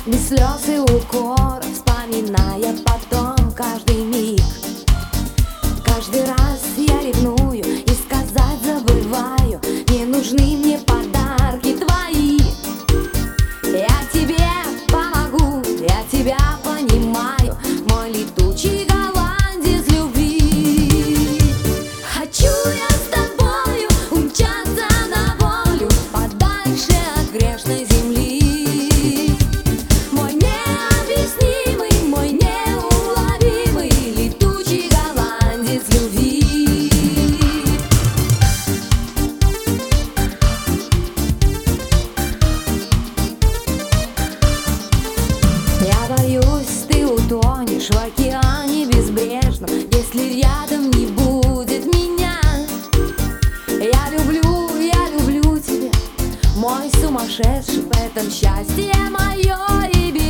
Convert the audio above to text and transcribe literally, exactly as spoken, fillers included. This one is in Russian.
без слез и укора, вспоминая потом каждый миг. Каждый раз я ревную и сказать забываю: не нужны мне подарки твои. Я тебе помогу, я тебя понимаю, мой летучий голландец любви. Хочу я с тобою умчаться на волю, подальше от грешной земли. Мой необъяснимый, мой неуловимый летучий голландец любви. Я боюсь, ты утонешь в океане безбрежном, если рядом не будет меня. Я люблю, я люблю тебя, мой сумасшедший, в этом счастье мое и